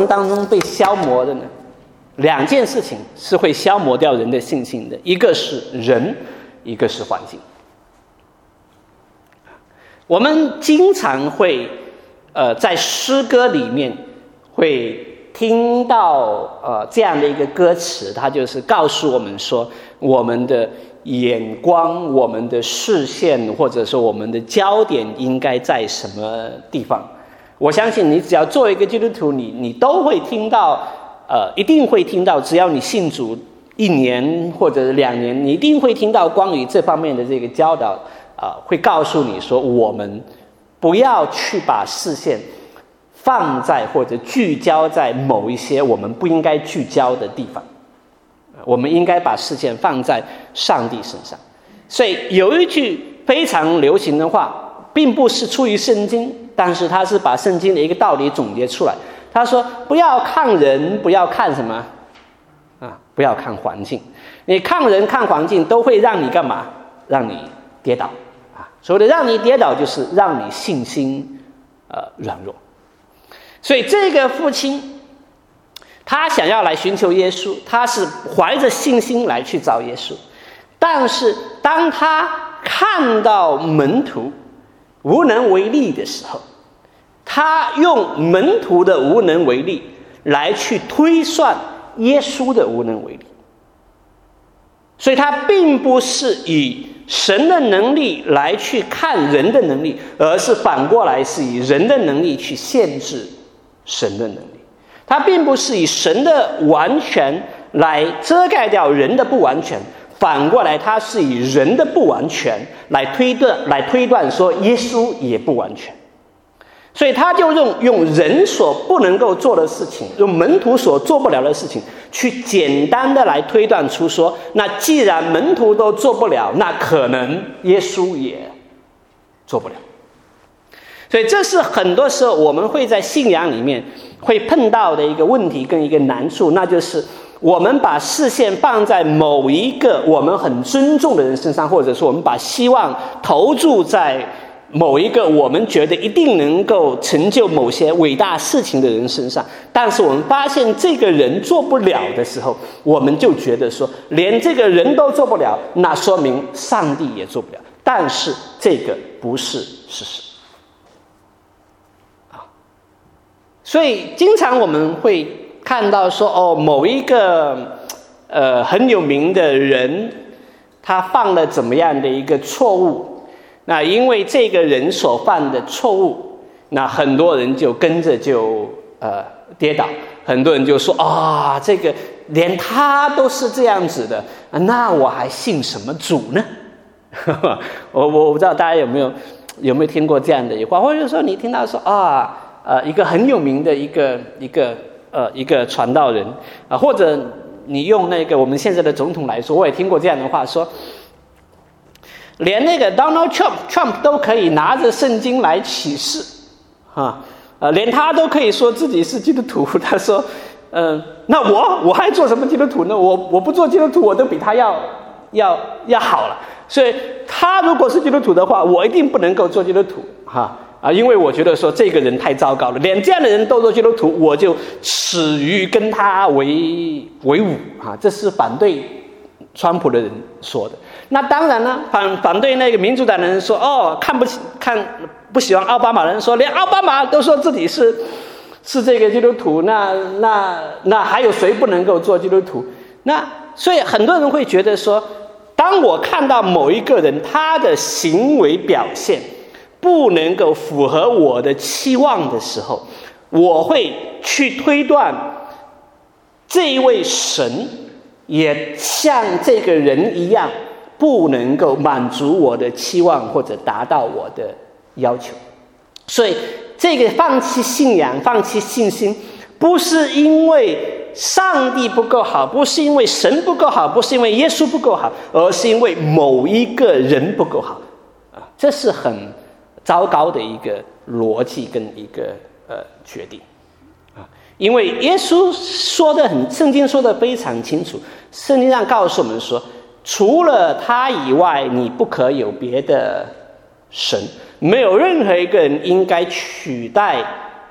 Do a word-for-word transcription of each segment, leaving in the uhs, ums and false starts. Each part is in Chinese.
程当中被消磨的呢？两件事情是会消磨掉人的信心的，一个是人，一个是环境。我们经常会呃在诗歌里面会听到呃这样的一个歌词，它就是告诉我们说，我们的眼光、我们的视线，或者说我们的焦点应该在什么地方。我相信你只要做一个基督徒，你你都会听到，呃，一定会听到，只要你信主一年或者两年，你一定会听到关于这方面的这个教导，啊、呃，会告诉你说，我们不要去把视线放在或者聚焦在某一些我们不应该聚焦的地方，我们应该把视线放在上帝身上。所以有一句非常流行的话，并不是出于圣经，但是他是把圣经的一个道理总结出来。他说不要看人，不要看什么啊，不要看环境。你看人看环境都会让你干嘛？让你跌倒啊！所谓的让你跌倒，就是让你信心呃软弱。所以这个父亲他想要来寻求耶稣，他是怀着信心来去找耶稣，但是当他看到门徒无能为力的时候，他用门徒的无能为力来去推算耶稣的无能为力。所以他并不是以神的能力来去看人的能力，而是反过来是以人的能力去限制神的能力。他并不是以神的完全来遮盖掉人的不完全，反过来他是以人的不完全来推断来推断说耶稣也不完全。所以他就用用人所不能够做的事情，用门徒所做不了的事情，去简单的来推断出说，那既然门徒都做不了，那可能耶稣也做不了。所以这是很多时候我们会在信仰里面会碰到的一个问题跟一个难处，那就是我们把视线放在某一个我们很尊重的人身上，或者说我们把希望投注在某一个我们觉得一定能够成就某些伟大事情的人身上，但是我们发现这个人做不了的时候，我们就觉得说连这个人都做不了，那说明上帝也做不了。但是这个不是事实啊。所以经常我们会看到说，哦，某一个呃很有名的人，他犯了怎么样的一个错误，那因为这个人所犯的错误，那很多人就跟着就呃跌倒，很多人就说啊、哦，这个连他都是这样子的，那我还信什么主呢？我我不知道大家有没有有没有听过这样的一话，或者说你听到说啊呃一个很有名的一个一个呃一个传道人啊、呃，或者你用那个我们现在的总统来说，我也听过这样的话说。连那个 Donald Trump Trump 都可以拿着圣经来启示啊，呃，连他都可以说自己是基督徒。他说，呃，那我我还做什么基督徒呢？我我不做基督徒，我都比他要要要好了。所以他如果是基督徒的话，我一定不能够做基督徒哈啊，因为我觉得说这个人太糟糕了，连这样的人都做基督徒，我就耻于跟他为为伍啊。这是反对川普的人说的。那当然呢，反反对那个民主党的人说，哦，看不起看不喜欢奥巴马的人说，连奥巴马都说自己是是这个基督徒，那那那还有谁不能够做基督徒？那所以很多人会觉得说，当我看到某一个人他的行为表现不能够符合我的期望的时候，我会去推断这一位神也像这个人一样不能够满足我的期望或者达到我的要求。所以这个放弃信仰放弃信心，不是因为上帝不够好，不是因为神不够好，不是因为耶稣不够好，而是因为某一个人不够好啊，这是很糟糕的一个逻辑跟一个呃决定啊。因为耶稣说的很，圣经说的非常清楚，圣经上告诉我们说，除了他以外，你不可有别的神，没有任何一个人应该取代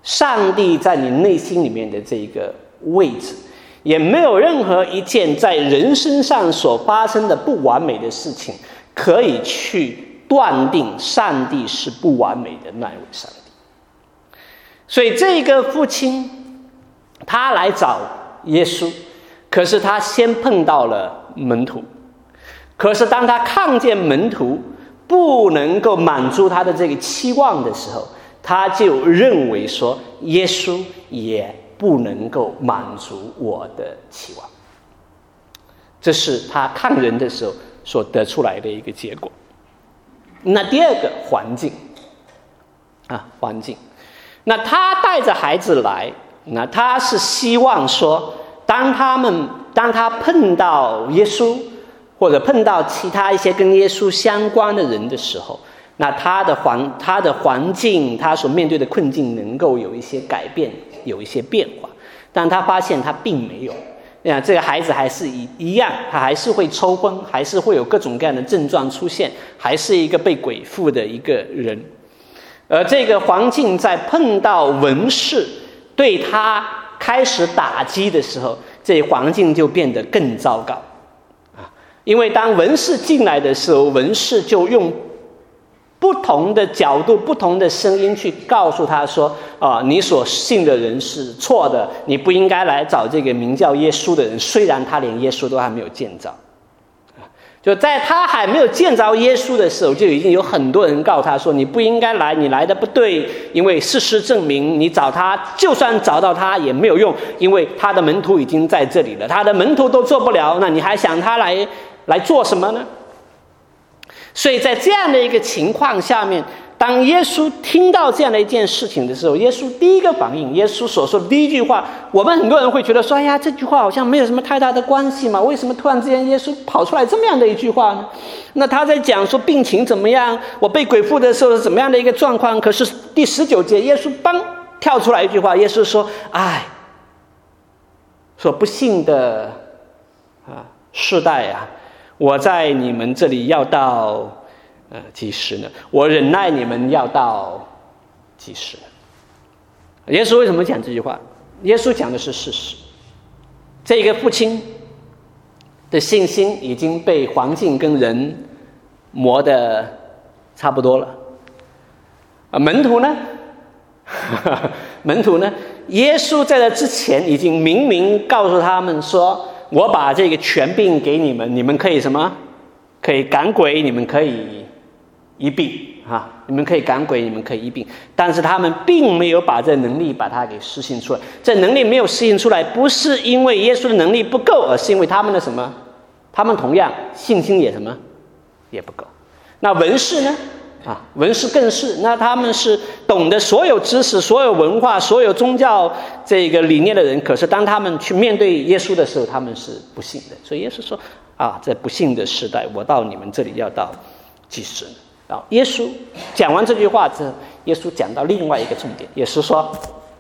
上帝在你内心里面的这个位置，也没有任何一件在人身上所发生的不完美的事情可以去断定上帝是不完美的那一位上帝。所以这个父亲他来找耶稣，可是他先碰到了门徒，可是当他看见门徒不能够满足他的这个期望的时候，他就认为说耶稣也不能够满足我的期望。这是他看人的时候所得出来的一个结果。那第二个环境啊，环境那他带着孩子来，那他是希望说当他们当他碰到耶稣或者碰到其他一些跟耶稣相关的人的时候，那他的环他的环境他所面对的困境能够有一些改变，有一些变化。但他发现他并没有，那这个孩子还是一一样，他还是会抽风，还是会有各种各样的症状出现，还是一个被鬼附的一个人。而这个环境在碰到文士对他开始打击的时候，这环境就变得更糟糕啊！因为当文士进来的时候，文士就用不同的角度、不同的声音去告诉他说：“啊，你所信的人是错的，你不应该来找这个名叫耶稣的人，虽然他连耶稣都还没有见着。”就在他还没有见着耶稣的时候，就已经有很多人告他说：“你不应该来，你来的不对，因为事实证明，你找他，就算找到他也没有用，因为他的门徒已经在这里了，他的门徒都做不了，那你还想他来来做什么呢？”所以在这样的一个情况下面，当耶稣听到这样的一件事情的时候，耶稣第一个反应，耶稣所说的第一句话，我们很多人会觉得说：“哎呀，这句话好像没有什么太大的关系嘛，为什么突然之间耶稣跑出来这么样的一句话呢？”那他在讲说病情怎么样，我被鬼附的时候是怎么样的一个状况。可是第十九节，耶稣帮跳出来一句话，耶稣说：“哎，说不幸的啊世代啊，我在你们这里要到呃几时呢？我忍耐你们要到几时呢？”耶稣为什么讲这句话？耶稣讲的是事实。这个父亲的信心已经被环境跟人磨得差不多了。啊，门徒呢？门徒呢？耶稣在这之前已经明明告诉他们说：“我把这个权柄给你们，你们可以什么？可以赶鬼，你们可以医病啊！你们可以赶鬼，你们可以医病。”但是他们并没有把这能力把它给施行出来。这能力没有施行出来，不是因为耶稣的能力不够，而是因为他们的什么？他们同样信心也什么？也不够。那文士呢？啊，文士更是，那他们是懂得所有知识、所有文化、所有宗教这个理念的人，可是当他们去面对耶稣的时候，他们是不信的。所以耶稣说：“啊，这不幸的时代，我到你们这里要到几时呢？”然后耶稣讲完这句话之后，耶稣讲到另外一个重点，也是说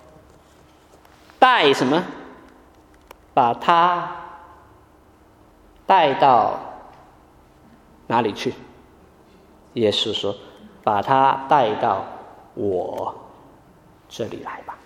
带什么？把他带到哪里去？耶稣说：“把他带到我这里来吧。”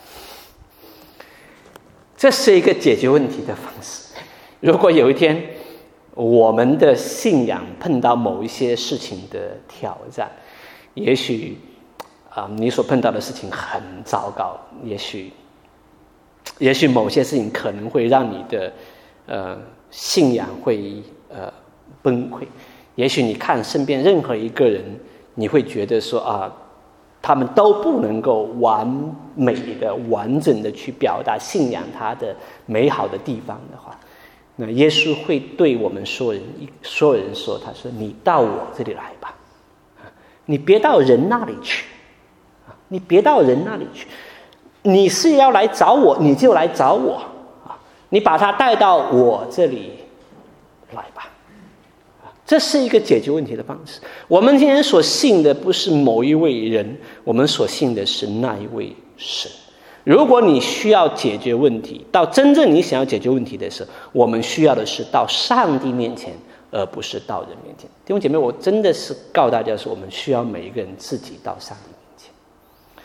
这是一个解决问题的方式。如果有一天我们的信仰碰到某一些事情的挑战，也许啊、呃，你所碰到的事情很糟糕，也许也许某些事情可能会让你的呃信仰会呃崩溃。也许你看身边任何一个人，你会觉得说啊，他们都不能够完美的、完整的去表达信仰他的美好的地方的话，那耶稣会对我们所有人、所有人说：“他说，你到我这里来吧，你别到人那里去，你别到人那里去，你是要来找我，你就来找我啊！你把他带到我这里来吧。”这是一个解决问题的方式。我们今天所信的不是某一位人，我们所信的是那一位神。如果你需要解决问题，到真正你想要解决问题的时候，我们需要的是到上帝面前，而不是到人面前。弟兄姐妹，我真的是告诉大家说，我们需要每一个人自己到上帝面前。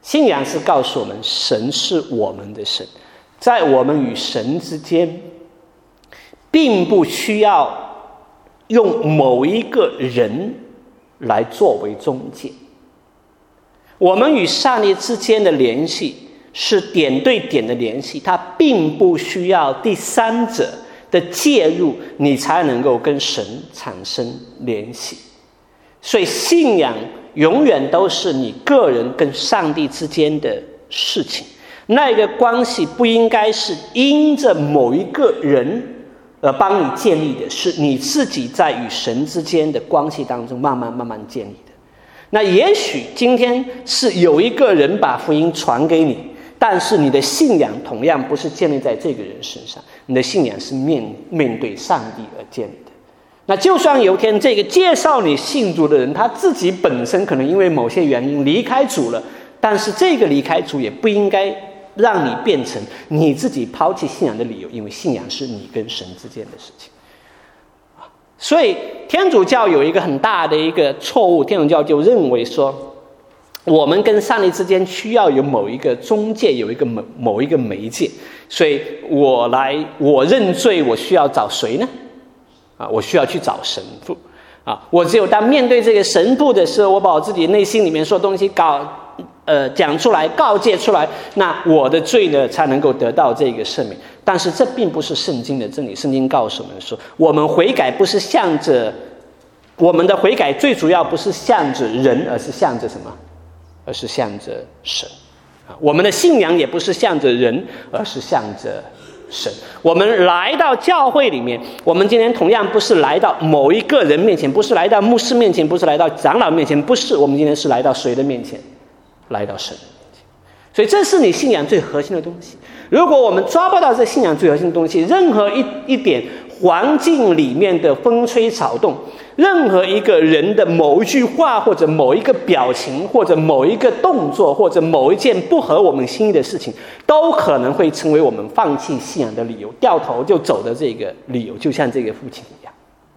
信仰是告诉我们神是我们的神，在我们与神之间并不需要用某一个人来作为中介，我们与上帝之间的联系是点对点的联系，它并不需要第三者的介入，你才能够跟神产生联系。所以信仰永远都是你个人跟上帝之间的事情，那个关系不应该是因着某一个人而帮你建立的，是你自己在与神之间的关系当中慢慢慢慢建立的。那也许今天是有一个人把福音传给你，但是你的信仰同样不是建立在这个人身上，你的信仰是面面对上帝而建立的。那就算有一天这个介绍你信主的人他自己本身可能因为某些原因离开主了，但是这个离开主也不应该让你变成你自己抛弃信仰的理由，因为信仰是你跟神之间的事情。所以天主教有一个很大的一个错误，天主教就认为说我们跟上帝之间需要有某一个中介，有一个某某一个媒介，所以我来我认罪，我需要找谁呢？啊，我需要去找神父啊！我只有当面对这个神父的时候，我把我自己内心里面说东西告呃讲出来，告诫出来，那我的罪呢才能够得到这个赦免。但是这并不是圣经的真理，圣经告诉我们说，我们悔改不是向着我们的悔改，最主要不是向着人，而是向着什么？而是向着神啊！我们的信仰也不是向着人，而是向着神。我们来到教会里面，我们今天同样不是来到某一个人面前，不是来到牧师面前，不是来到长老面前，不是，我们今天是来到谁的面前？来到神的面前。所以这是你信仰最核心的东西。如果我们抓不到这信仰最核心的东西，任何一一点环境里面的风吹草动，任何一个人的某一句话，或者某一个表情，或者某一个动作，或者某一件不合我们心意的事情，都可能会成为我们放弃信仰的理由，掉头就走的这个理由，就像这个父亲一样。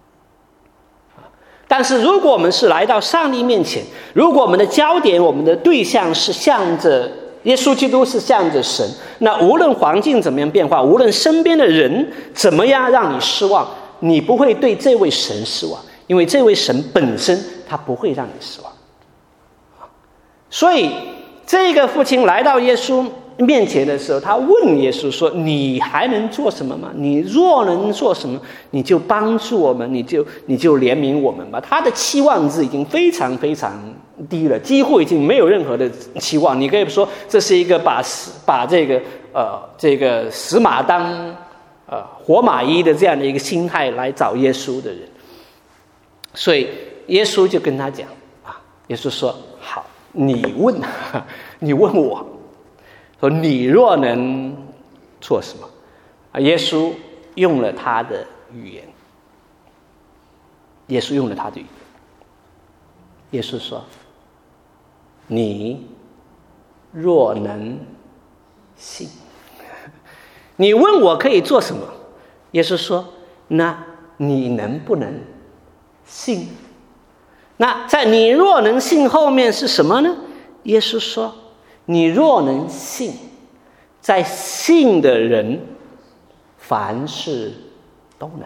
但是如果我们是来到上帝面前，如果我们的焦点，我们的对象是向着耶稣基督，是向着神，那无论环境怎么样变化，无论身边的人怎么样让你失望，你不会对这位神失望，因为这位神本身他不会让你失望。所以这个父亲来到耶稣面前的时候，他问耶稣说，你还能做什么吗？你若能做什么，你就帮助我们，你就你就怜悯我们吧。他的期望值已经非常非常低了，几乎已经没有任何的期望。你可以说这是一个把把这个呃这个死马当呃活马医的这样的一个心态来找耶稣的人。所以耶稣就跟他讲啊，耶稣说好，你问你问我说，你若能做什么啊？耶稣用了他的语言，耶稣用了他的语言。耶稣说，你若能信。你问我可以做什么？耶稣说，那你能不能信？那在你若能信后面是什么呢？耶稣说，你若能信，在信的人凡事都能。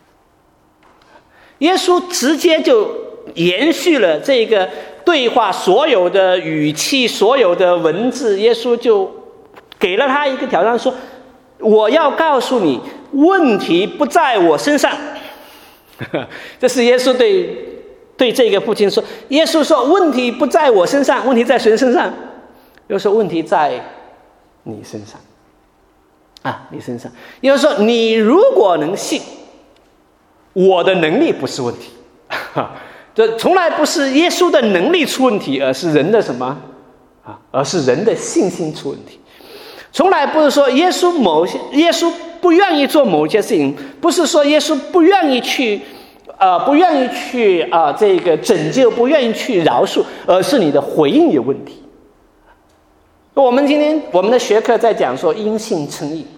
耶稣直接就延续了这个对话所有的语气，所有的文字，耶稣就给了他一个挑战，说我要告诉你，问题不在我身上。这是耶稣对对这个父亲说，耶稣说问题不在我身上，问题在谁身上？又说问题在你身上啊，你身上。也就是说，你如果能信，我的能力不是问题。这从来不是耶稣的能力出问题，而是人的什么啊？而是人的信心出问题。从来不是说耶稣某些耶稣不愿意做某些事情，不是说耶稣不愿意去呃不愿意去啊、呃、这个拯救，不愿意去饶恕，而是你的回应有问题。我们今天我们的学科在讲说因信称义，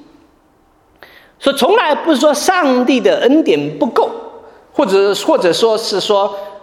说从来不是说上帝的恩典不够，或者或者说是说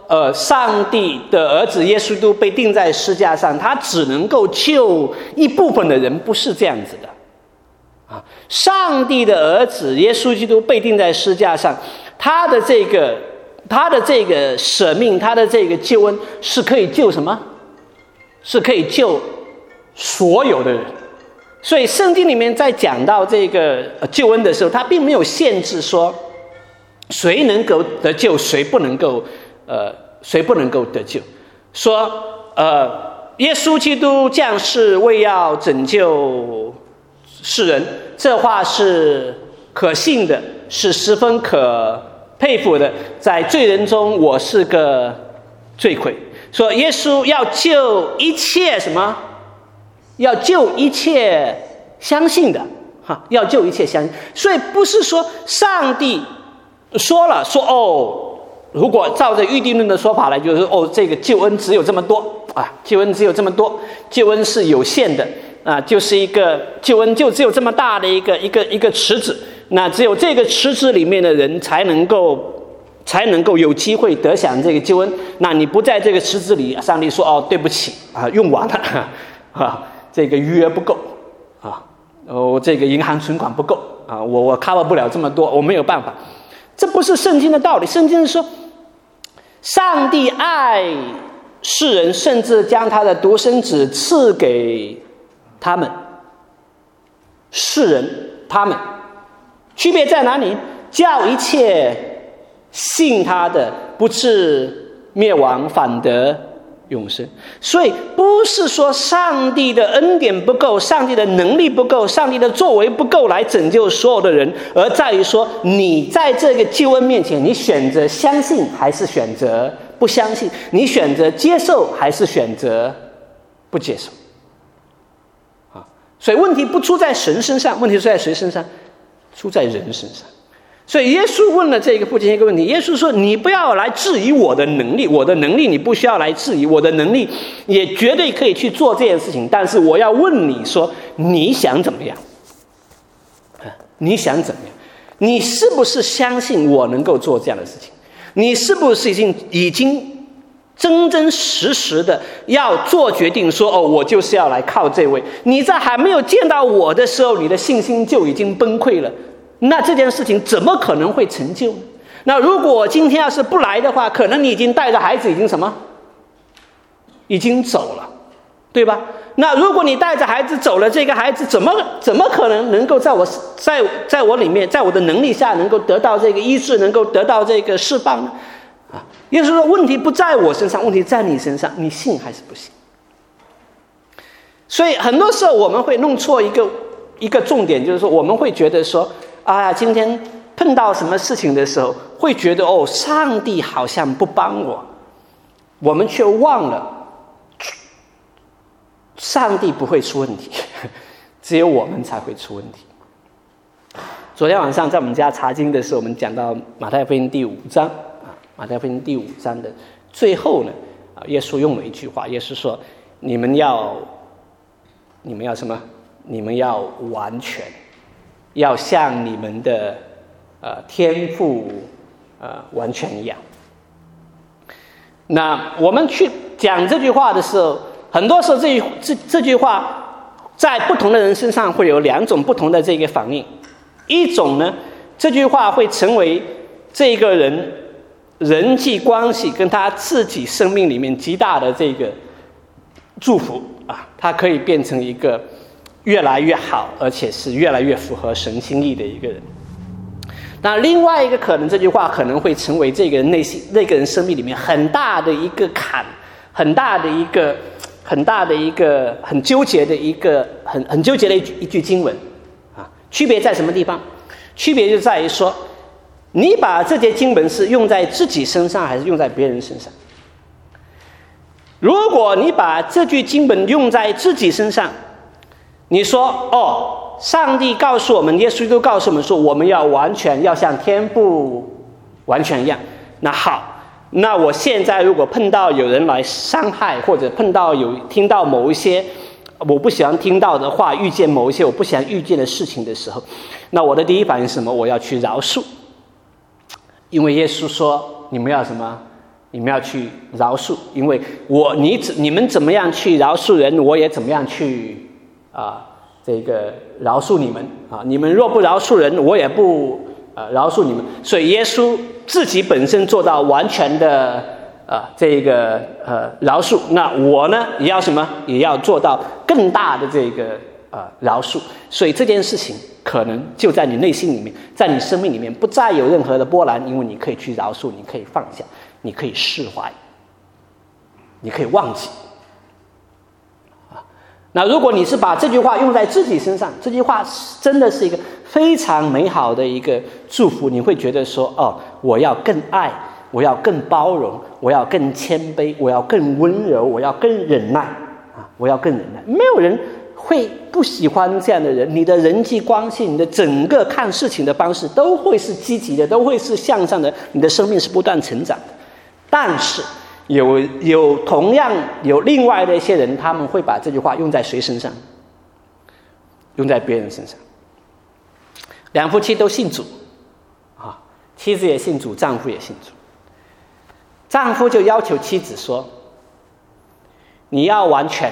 呃，上帝的儿子耶稣基督被钉在十字架上，他只能够救一部分的人，不是这样子的啊！上帝的儿子耶稣基督被钉在十字架上，他的这个他的这个舍命，他的这个救恩是可以救什么？是可以救所有的人。所以圣经里面在讲到这个救恩的时候，他并没有限制说谁能够得救，谁不能够呃，谁不能够得救？说，呃，耶稣基督降世为要拯救世人，这话是可信的，是十分可佩服的。在罪人中，我是个罪魁。说耶稣要救一切什么？要救一切相信的，哈，要救一切相信。所以不是说上帝说了，说哦。如果照着预定论的说法来，就是哦，这个救恩只有这么多啊，救恩只有这么多，救恩是有限的啊，就是一个救恩就只有这么大的一个一个一个池子，那只有这个池子里面的人才能够才能够有机会得享这个救恩。那你不在这个池子里，上帝说哦，对不起啊，用完了啊，这个余额不够啊，哦，这个银行存款不够啊，我我 cover 不了这么多，我没有办法。这不是圣经的道理，圣经是说。上帝爱世人，甚至将他的独生子赐给他们。世人，他们，区别在哪里？叫一切信他的不至灭亡，反得永生。所以不是说上帝的恩典不够，上帝的能力不够，上帝的作为不够来拯救所有的人，而在于说你在这个救恩面前，你选择相信还是选择不相信，你选择接受还是选择不接受啊？所以问题不出在神身上，问题出在谁身上？出在人身上。所以耶稣问了这个父亲一个问题，耶稣说你不要来质疑我的能力，我的能力你不需要来质疑，我的能力也绝对可以去做这件事情，但是我要问你说你想怎么样？你想怎么样？你是不是相信我能够做这样的事情？你是不是已经已经真真实实的要做决定说哦，我就是要来靠这位？你在还没有见到我的时候，你的信心就已经崩溃了，那这件事情怎么可能会成就呢？那如果我今天要是不来的话，可能你已经带着孩子已经什么已经走了，对吧？那如果你带着孩子走了，这个孩子怎么怎么可能能够在我在在我里面，在我的能力下能够得到这个医治，能够得到这个释放呢？啊，也就是说问题不在我身上，问题在你身上，你信还是不信？所以很多时候我们会弄错一个一个重点，就是说我们会觉得说啊，今天碰到什么事情的时候，会觉得哦，上帝好像不帮我，我们却忘了上帝不会出问题，只有我们才会出问题。昨天晚上在我们家查经的时候，我们讲到马太福音第五章啊，马太福音第五章的最后呢，啊，耶稣用了一句话，耶稣说：“你们要，你们要什么？你们要完全，要像你们的呃天父呃完全一样。”那我们去讲这句话的时候，很多时候这这这句话在不同的人身上会有两种不同的这个反应。一种呢，这句话会成为这个人人际关系跟他自己生命里面极大的这个祝福啊，他可以变成一个越来越好，而且是越来越符合神心意的一个人。那另外一个可能，这句话可能会成为这个人内心那个人生命里面很大的一个坎，很大的一个很大的一个很纠结的一个很很纠结的一句一句经文啊。区别在什么地方？区别就在于说，你把这节经文是用在自己身上，还是用在别人身上？如果你把这句经文用在自己身上，你说哦，上帝告诉我们，耶稣基督告诉我们说，我们要完全，要像天父完全一样。那好，那我现在如果碰到有人来伤害，或者碰到有听到某一些我不喜欢听到的话，遇见某一些我不想遇见的事情的时候，那我的第一反应是什么？我要去饶恕，因为耶稣说你们要什么？ 你们要去饶恕，因为我你你们怎么样去饶恕人，我也怎么样去啊这个饶恕你们啊。你们若不饶恕人，我也不呃饶恕你们。所以耶稣自己本身做到完全的啊这个呃饶恕，那我呢也要什么？也要做到更大的这个呃饶恕。所以这件事情可能就在你内心里面，在你生命里面不再有任何的波澜，因为你可以去饶恕，你可以放下，你可以释怀，你可以忘记。啊，那如果你是把这句话用在自己身上，这句话真的是一个非常美好的一个祝福，你会觉得说，哦，我要更爱，我要更包容，我要更谦卑，我要更温柔，我要更忍耐啊，我要更忍耐。没有人会不喜欢这样的人，你的人际关系，你的整个看事情的方式都会是积极的，都会是向上的，你的生命是不断成长的。但是有有同样有另外的一些人，他们会把这句话用在谁身上？用在别人身上。两夫妻都信主啊，妻子也信主，丈夫也信主。丈夫就要求妻子说：“你要完全。”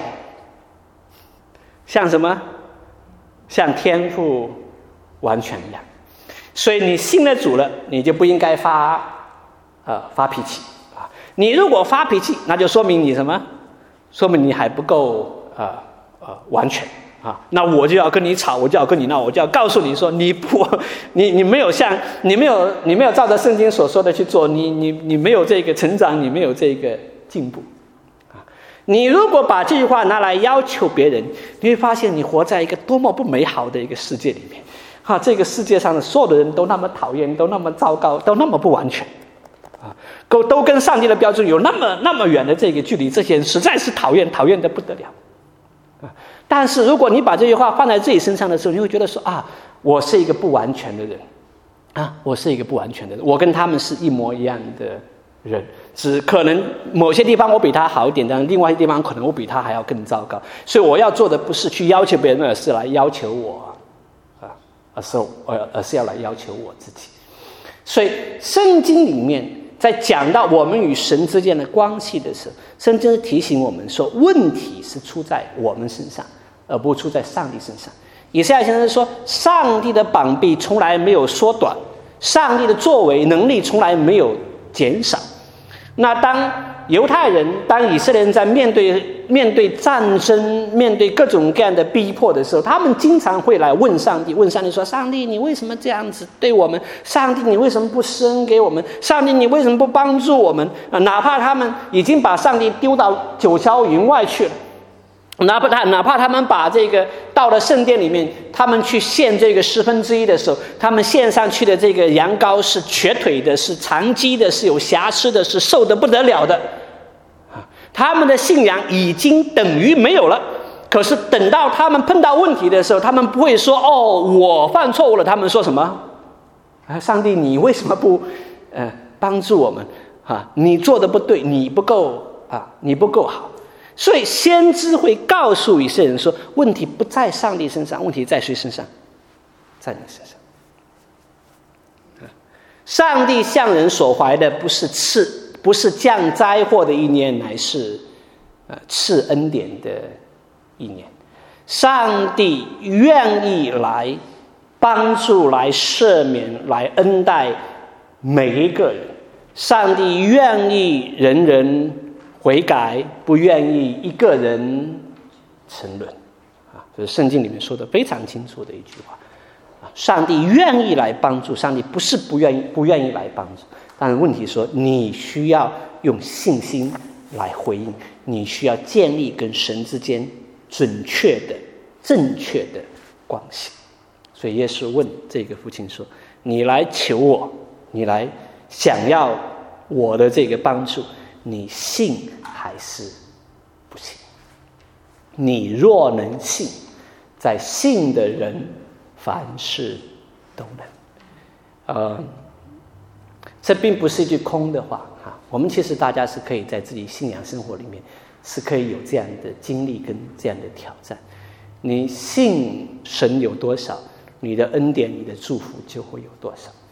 像什么？像天父完全一样。所以你信了主了，你就不应该发呃发脾气啊。你如果发脾气，那就说明你什么？说明你还不够呃呃完全啊。那我就要跟你吵，我就要跟你闹，我就要告诉你说，你不你你没有像你没有你没有照着圣经所说的去做，你你你没有这个成长，你没有这个进步。你如果把这句话拿来要求别人，你会发现你活在一个多么不美好的一个世界里面啊！这个世界上的所有的人都那么讨厌，都那么糟糕，都那么不完全啊，都都跟上帝的标准有那么那么远的这个距离，这些人实在是讨厌，讨厌得不得了啊！但是如果你把这句话放在自己身上的时候，你会觉得说啊，我是一个不完全的人啊，我是一个不完全的人，我跟他们是一模一样的人，只可能某些地方我比他好一点，但另外一些地方可能我比他还要更糟糕。所以我要做的不是去要求别人，而是来要求我啊，而是而而是要来要求我自己。所以圣经里面在讲到我们与神之间的关系的时候，圣经提醒我们说，问题是出在我们身上，而不出在上帝身上。以赛亚先生说，上帝的膀臂从来没有缩短，上帝的作为能力从来没有减少。那当犹太人，当以色列人在面对面对战争、面对各种各样的逼迫的时候，他们经常会来问上帝，问上帝说：“上帝，你为什么这样子对我们？上帝，你为什么不施恩给我们？上帝，你为什么不帮助我们？”啊，哪怕他们已经把上帝丢到九霄云外去了。哪怕他哪怕他们把这个到了圣殿里面，他们去献这个十分之一的时候，他们献上去的这个羊羔是瘸腿的，是残疾的，是有瑕疵的，是瘦得不得了的，他们的信仰已经等于没有了。可是等到他们碰到问题的时候，他们不会说：“哦，我犯错误了。”他们说什么？啊，上帝，你为什么不呃帮助我们啊？你做的不对，你不够啊，你不够好。所以先知会告诉以色列人说，问题不在上帝身上，问题在谁身上？在你身上。上帝向人所怀的不是赐，不是降灾祸的意念，乃是呃赐恩典的意念。上帝愿意来帮助、来赦免、来恩待每一个人。上帝愿意人人悔改，不愿意一个人沉沦啊，这是圣经里面说的非常清楚的一句话啊。上帝愿意来帮助，上帝不是不愿意不愿意来帮助，但是问题说你需要用信心来回应，你需要建立跟神之间准确的正确的关系。所以耶稣问这个父亲说：“你来求我，你来想要我的这个帮助，你信还是不信？你若能信，在信的人凡事都能。”呃，这并不是一句空的话啊。我们其实大家是可以在自己信仰生活里面是可以有这样的经历跟这样的挑战。你信神有多少，你的恩典、你的祝福就会有多少。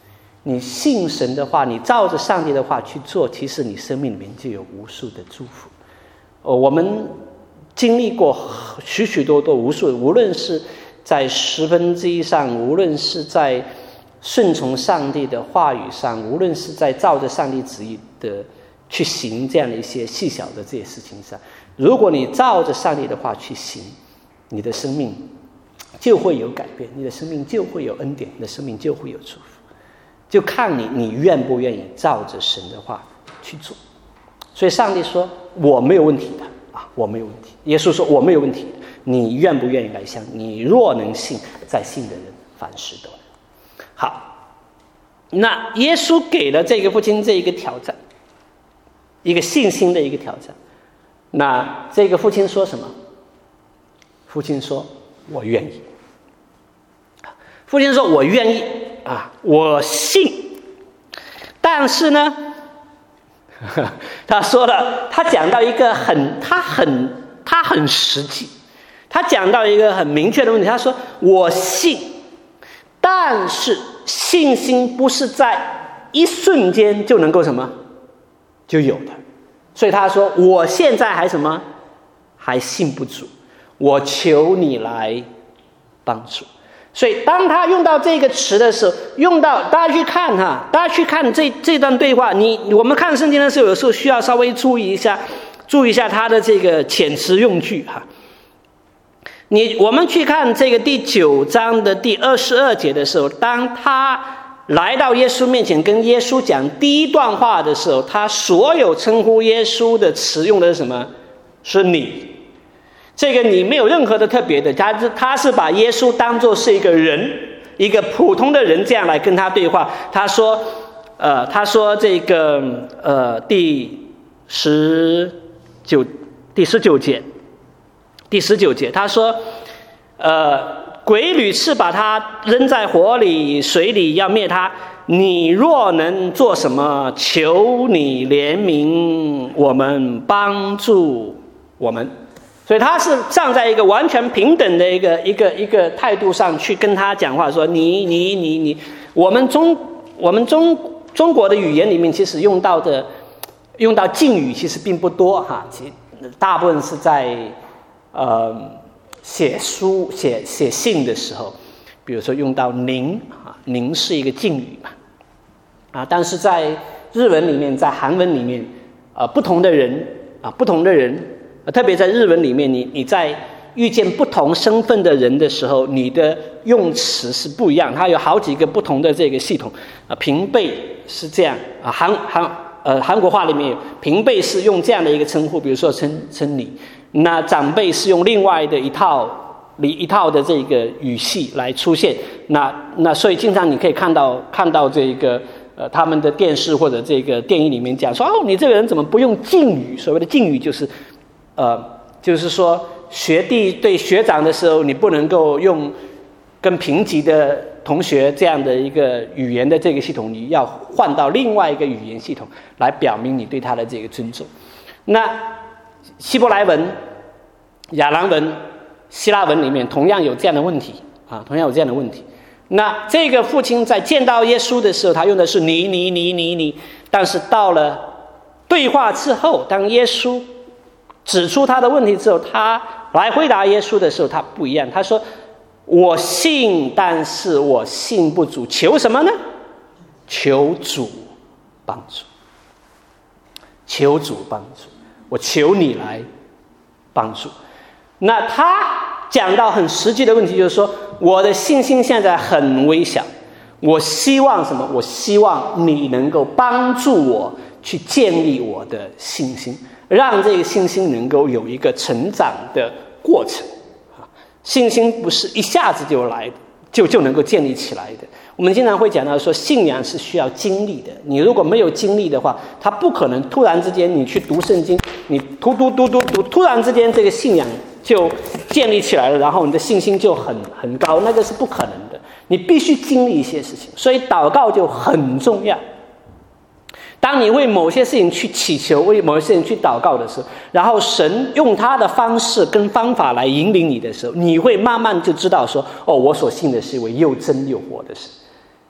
你信神的话，你照着上帝的话去做，其实你生命里面就有无数的祝福。哦，我们经历过许许多多无数，无论是在十分之一上，无论是在顺从上帝的话语上，无论是在照着上帝旨意的去行这样的一些细小的这些事情上，如果你照着上帝的话去行，你的生命就会有改变，你的生命就会有恩典，你的生命就会有祝福。就看你你愿不愿意照着神的话去做。所以上帝说我没有问题的啊，我没有问题。耶稣说我没有问题的，你愿不愿意来相？你若能信，在信的人凡事都能。好，那耶稣给了这个父亲这一个挑战，一个信心的一个挑战。那这个父亲说什么？父亲说我愿意。父亲说我愿意啊，我信。但是呢，他说了，他讲到一个很他很他很实际，他讲到一个很明确的问题。他说我信，但是信心不是在一瞬间就能够什么就有的。所以他说我现在还什么还信不足，我求你来帮助。所以当他用到这个词的时候，用到大家去看哈，大家去看这这段对话，你我们看圣经的时候，有时候需要稍微注意一下，注意一下他的这个遣词用句哈。你我们去看这个第九章的第二十二节的时候，当他来到耶稣面前跟耶稣讲第一段话的时候，他所有称呼耶稣的词用的是什么？是你。这个你没有任何的特别的，他他是把耶稣当作是一个人，一个普通的人，这样来跟他对话。他说，呃，他说这个呃第十九第十九节，第十九节，他说，呃，鬼屡次把他扔在火里、水里，要灭他。你若能做什么，求你怜悯我们，帮助我们。所以他是站在一个完全平等的一个一个一个态度上去跟他讲话，说你你你你，我们中我们中中国的语言里面其实用到的用到敬语其实并不多哈，其实大部分是在呃写书写写信的时候，比如说用到您啊，您是一个敬语嘛啊，但是在日文里面，在韩文里面，呃不同的人啊不同的人。特别在日文里面，你你在遇见不同身份的人的时候，你的用词是不一样。它有好几个不同的这个系统啊，平辈是这样啊，韩韩呃韩国话里面有平辈是用这样的一个称呼，比如说称称你，那长辈是用另外的一套一套的这个语系来出现。那那所以经常你可以看到看到这个。呃，他们的电视或者这个电影里面讲说，哦，你这个人怎么不用敬语？所谓的敬语就是，呃，就是说学弟对学长的时候，你不能够用跟平级的同学这样的一个语言的这个系统，你要换到另外一个语言系统来表明你对他的这个尊重。那希伯来文、亚兰文、希腊文里面同样有这样的问题啊，同样有这样的问题。那这个父亲在见到耶稣的时候，他用的是你你你你你，但是到了对话之后，当耶稣指出他的问题之后，他来回答耶稣的时候，他不一样。他说：“我信，但是我信不足，求什么呢？求主帮助，求主帮助，我求你来帮助。”那他讲到很实际的问题，就是说我的信心现在很微小，我希望什么？我希望你能够帮助我去建立我的信心，让这个信心能够有一个成长的过程。信心不是一下子就来的，就就能够建立起来的。我们经常会讲到说，信仰是需要经历的。你如果没有经历的话，它不可能突然之间你去读圣经，你读读读读读，突然之间这个信仰就建立起来了，然后你的信心就很很高，那个是不可能的。你必须经历一些事情，所以祷告就很重要。当你为某些事情去祈求，为某些事情去祷告的时候，然后神用他的方式跟方法来引领你的时候，你会慢慢就知道说，哦，我所信的是一位又真又活的神。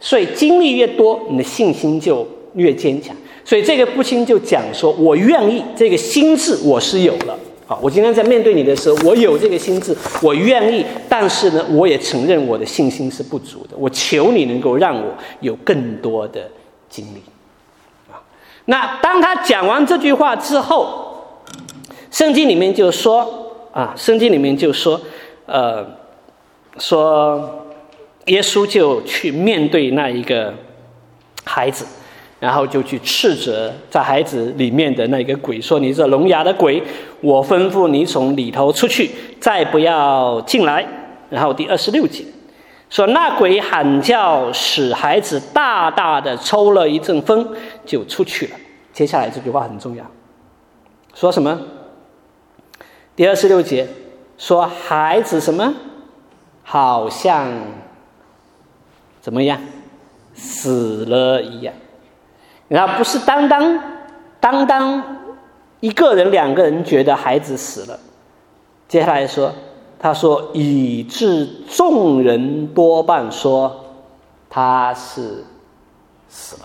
所以经历越多，你的信心就越坚强。所以这个父亲就讲说，我愿意，这个心志我是有了。好，我今天在面对你的时候，我有这个心志，我愿意，但是呢，我也承认我的信心是不足的。我求你能够让我有更多的经历。啊，那当他讲完这句话之后，圣经里面就说啊，圣经里面就说，呃，说耶稣就去面对那一个孩子。然后就去斥责在孩子里面的那个鬼，说你这聋哑的鬼，我吩咐你从里头出去，再不要进来。然后第二十六节说，那鬼喊叫，使孩子大大的抽了一阵风，就出去了。接下来这句话很重要，说什么？第二十六节说孩子什么？好像怎么样？死了一样。然后不是单单单单一个人两个人觉得孩子死了，接下来说，他说以致众人多半说他是死了。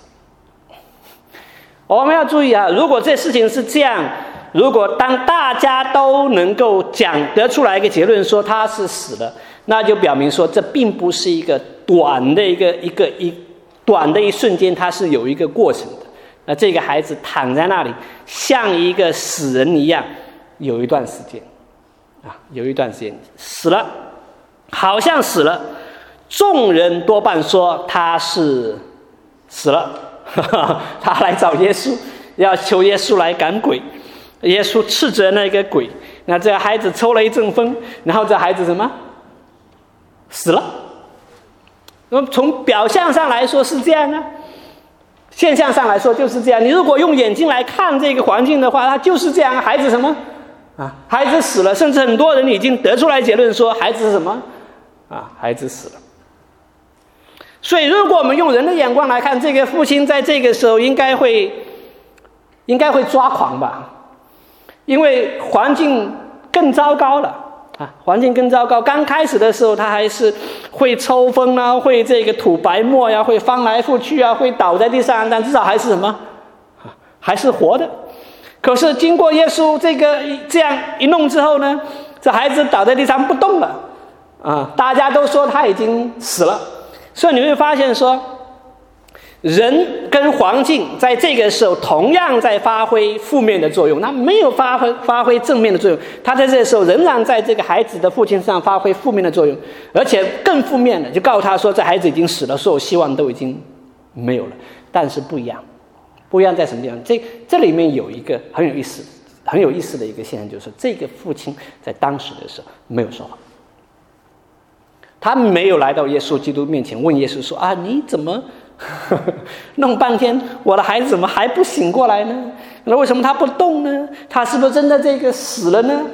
我们要注意啊，如果这事情是这样，如果当大家都能够讲得出来一个结论说他是死了，那就表明说这并不是一个短的一个一个一短的一瞬间，它是有一个过程的。那这个孩子躺在那里，像一个死人一样，有一段时间，啊，有一段时间死了，好像死了。众人多半说他是死了，他来找耶稣，要求耶稣来赶鬼。耶稣斥责那个鬼，那这个孩子抽了一阵风，然后这孩子什么？死了。那么从表象上来说是这样啊，现象上来说就是这样。你如果用眼睛来看这个环境的话，它就是这样。孩子什么啊？孩子死了，甚至很多人已经得出来结论说孩子是什么啊？孩子死了。所以如果我们用人的眼光来看，这个父亲在这个时候应该会应该会抓狂吧，因为环境更糟糕了。啊，环境更糟糕。刚开始的时候，他还是会抽风啊，会这个吐白沫呀、啊，会翻来覆去啊，会倒在地上，但至少还是什么？啊，还是活的。可是经过耶稣这个这样一弄之后呢，这孩子倒在地上不动了，啊，大家都说他已经死了。所以你会发现说，人跟环境在这个时候同样在发挥负面的作用，他没有发挥发挥正面的作用，他在这个时候仍然在这个孩子的父亲上发挥负面的作用，而且更负面的就告诉他说这孩子已经死了，所有希望都已经没有了。但是不一样，不一样在什么地方？这这里面有一个很有意思很有意思的一个现象，就是说这个父亲在当时的时候没有说话，他没有来到耶稣基督面前问耶稣说啊，你怎么弄半天我的孩子怎么还不醒过来呢？那为什么他不动呢？他是不是真的这个死了呢？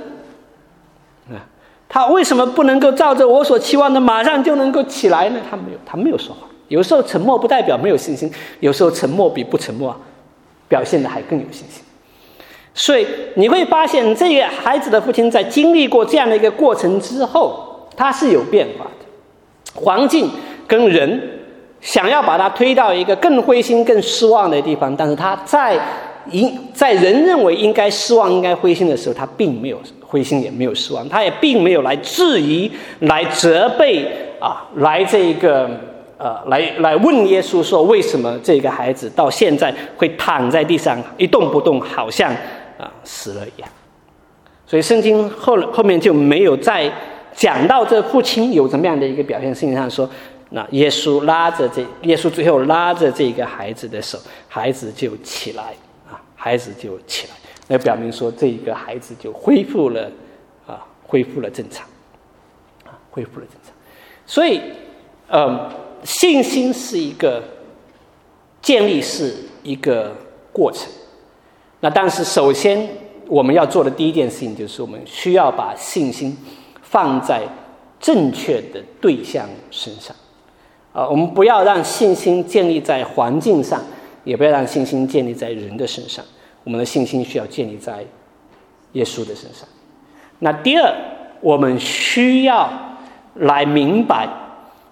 他为什么不能够照着我所期望的马上就能够起来呢？他没有，他没有说话。有时候沉默不代表没有信心，有时候沉默比不沉默表现的还更有信心。所以你会发现这个孩子的父亲在经历过这样的一个过程之后，他是有变化的。环境跟人想要把他推到一个更灰心更失望的地方，但是他在在人认为应该失望应该灰心的时候，他并没有灰心也没有失望，他也并没有来质疑来责备啊，来这个呃来来问耶稣说为什么这个孩子到现在会躺在地上一动不动，好像啊死了一样。所以圣经后后面就没有再讲到这父亲有怎么样的一个表现。圣经上说，那耶稣拉着这耶稣最后拉着这个孩子的手，孩子就起来啊，孩子就起来，那表明说这个孩子就恢复了啊，恢复了正常啊，恢复了正常。所以，呃，信心是一个建立是一个过程。那但是首先我们要做的第一件事情就是我们需要把信心放在正确的对象身上。啊，我们不要让信心建立在环境上，也不要让信心建立在人的身上。我们的信心需要建立在耶稣的身上。那第二，我们需要来明白，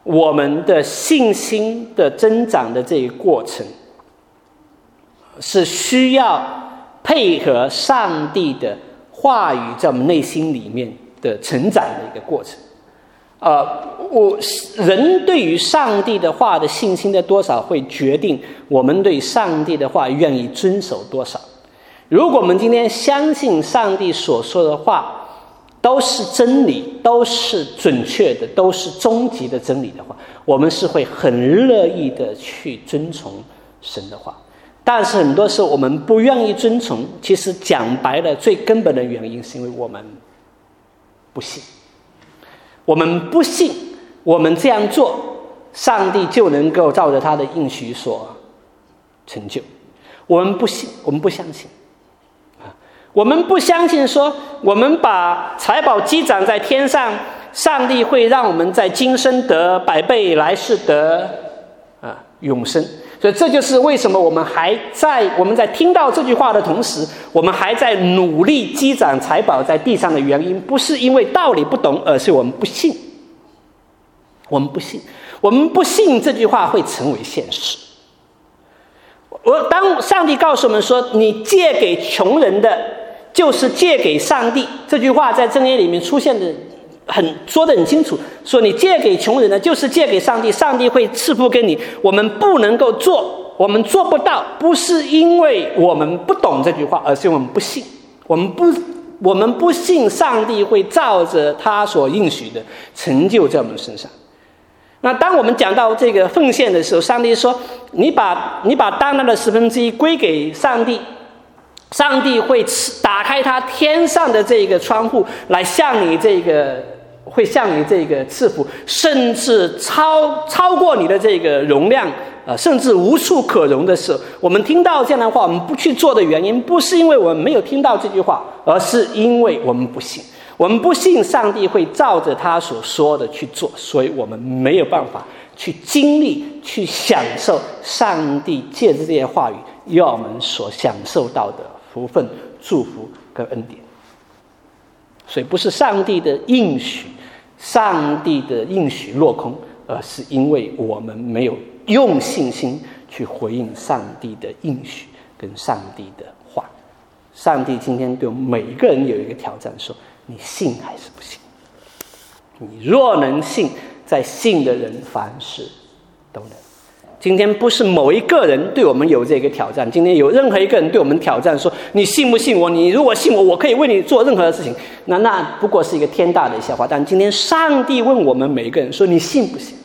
我们的信心的增长的这个过程，是需要配合上帝的话语在我们内心里面的成长的一个过程。呃，我人对于上帝的话的信心的多少，会决定我们对上帝的话愿意遵守多少。如果我们今天相信上帝所说的话都是真理，都是准确的，都是终极的真理的话，我们是会很乐意的去遵从神的话。但是很多时候我们不愿意遵从，其实讲白了，最根本的原因是因为我们不信。我们不信我们这样做，上帝就能够照着他的应许所成就。我们不信，我们不相信，我们不相信说我们把财宝积攒在天上，上帝会让我们在今生得百倍，来世得啊永生。所以这就是为什么我们还在我们在听到这句话的同时，我们还在努力积攒财宝在地上的原因，不是因为道理不懂，而是我们不信。我们不信，我们不信这句话会成为现实。我当上帝告诉我们说，你借给穷人的，就是借给上帝，这句话在箴言里面出现的很说得很清楚，说你借给穷人的就是借给上帝，上帝会赐福给你。我们不能够做，我们做不到，不是因为我们不懂这句话，而是因为我们不信。我们不我们不信上帝会照着他所应许的成就在我们身上。那当我们讲到这个奉献的时候，上帝说你把你把当纳的十分之一归给上帝，上帝会打开他天上的这个窗户，来向你这个会向你这个赐福，甚至超超过你的这个容量，呃，甚至无处可容的时候，我们听到这样的话，我们不去做的原因，不是因为我们没有听到这句话，而是因为我们不信。我们不信上帝会照着他所说的去做，所以我们没有办法去经历、去享受上帝借着这些话语要我们所享受到的福分、祝福跟恩典。所以不是上帝的应许，上帝的应许落空，而是因为我们没有用信心去回应上帝的应许跟上帝的话。上帝今天对我们每一个人有一个挑战，说你信还是不信？你若能信，在信的人凡事都能。今天不是某一个人对我们有这个挑战，今天有任何一个人对我们挑战说你信不信我？你如果信我，我可以为你做任何的事情。那那不过是一个天大的笑话。但今天上帝问我们每一个人说你信不信？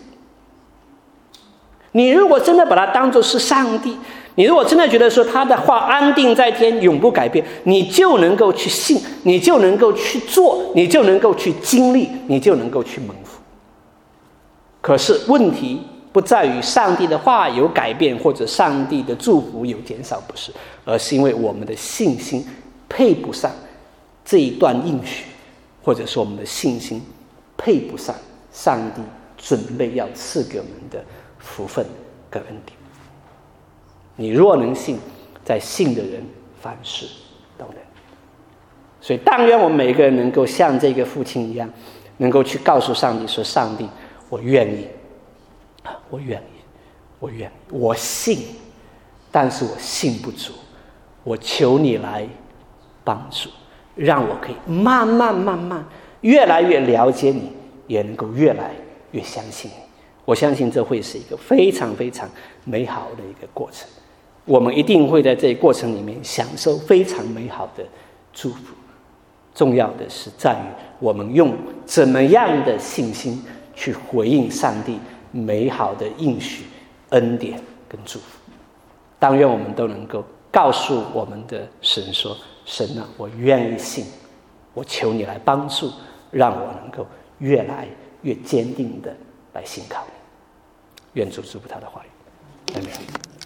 你如果真的把它当作是上帝，你如果真的觉得说他的话安定在天，永不改变，你就能够去信，你就能够去做，你就能够去经历，你就能够去蒙福。可是问题不在于上帝的话有改变，或者上帝的祝福有减少，不是，而是因为我们的信心配不上这一段应许，或者说我们的信心配不上上帝准备要赐给我们的福分跟恩典。你若能信，在信的人凡事都能。所以但愿我们每个人能够像这个父亲一样，能够去告诉上帝说，上帝我愿意，我愿意，我愿意，我信，但是我信不足，我求你来帮助，让我可以慢慢慢慢越来越了解你，也能够越来越相信你。我相信这会是一个非常非常美好的一个过程，我们一定会在这个过程里面享受非常美好的祝福。重要的是在于我们用怎么样的信心去回应上帝美好的应许、恩典跟祝福。但愿我们都能够告诉我们的神说，神啊，我愿意信，我求你来帮助，让我能够越来越坚定的来信靠你。愿主祝福他的话语。阿们。